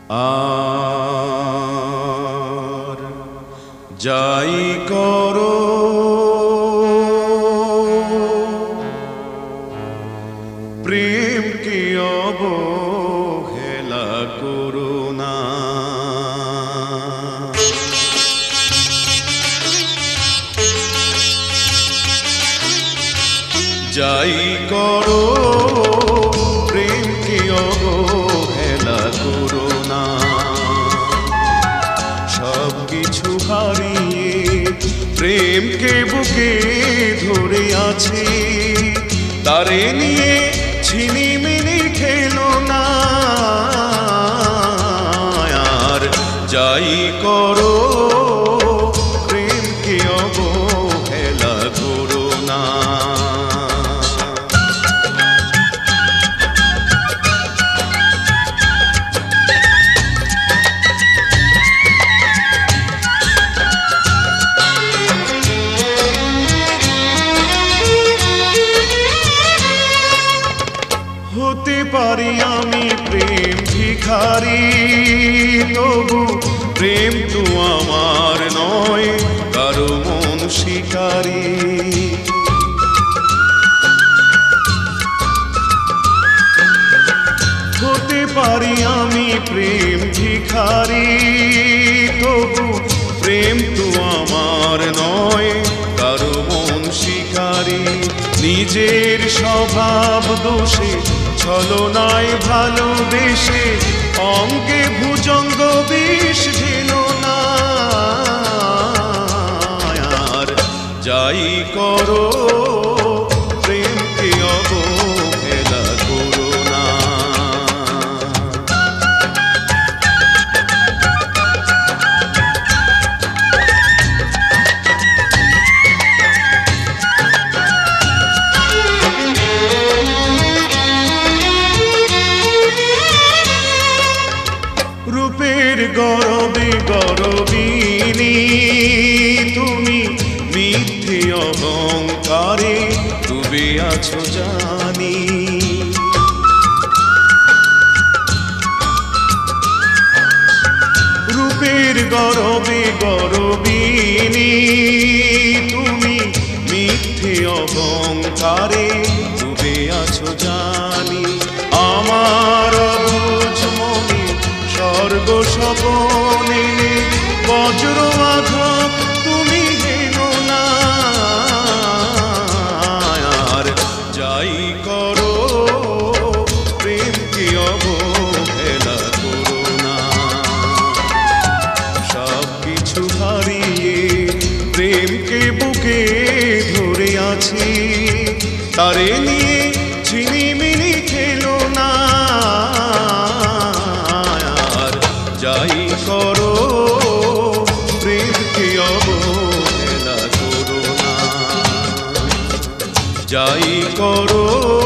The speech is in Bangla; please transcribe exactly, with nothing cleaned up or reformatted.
আর যাই করো প্রেমকে অবহেলা করো না। যাই করো প্রেমকে অবহেলা করো না। সব কিছু হারিয়ে প্রেমকে বুকে ধরে আছে, তারে নিয়ে ছিনিমিনি খেলো না। আর যাই করো প্রেমকে অবহেলা করো না। হতে পারি আমি প্রেম ভিখারি, তবু প্রেম তো আমার নয় কারো মন শিকারি। হতে পারি আমি প্রেম ভিখারি, তবু প্রেম তো আমার নয় কারো মন শিকারি। নিজের স্বভাব দোষে ছলনায় ভালোবেসে অঙ্গে ভুজঙ্গ বিষ ঢেলো না। আর যাই করো প্রেমকে অবহেলা করো না। রূপের গরবে গরবিনী তুমি, মিথ্যে অহংকারে ডুবে আছো জানি। রূপের গরবে গরবিনী তুমি, মিথ্যে অহংকারে ডুবে আছো জানি। আমার অবুঝ মনে স্বর্গ স্বপনে বজ্র আঘাত তুমি হেনো না। আর যাই করো প্রেমকে অবহেলা করো না। সব কিছু হারিয়ে প্রেমকে বুকে ধরে আছি, তারে নিয়ে ছিনিমিনি খেলো না। যাই করো প্রেমকে অবহেলা করো না। যাই করো